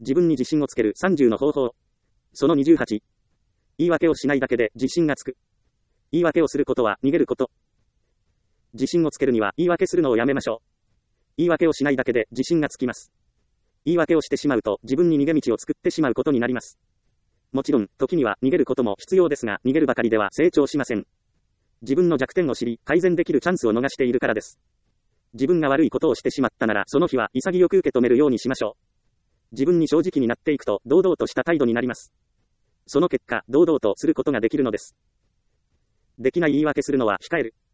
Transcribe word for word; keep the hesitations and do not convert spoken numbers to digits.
自分に自信をつけるさんじゅうの方法。そのにじゅうはち。言い訳をしないだけで自信がつく。言い訳をすることは逃げること。自信をつけるには言い訳するのをやめましょう。言い訳をしないだけで自信がつきます。言い訳をしてしまうと自分に逃げ道を作ってしまうことになります。もちろん、時には逃げることも必要ですが、逃げるばかりでは成長しません。自分の弱点を知り、改善できるチャンスを逃しているからです。自分が悪いことをしてしまったなら、その日は潔く受け止めるようにしましょう。自分に正直になっていくと、堂々とした態度になります。その結果、堂々とすることができるのです。できない言い訳するのは控える。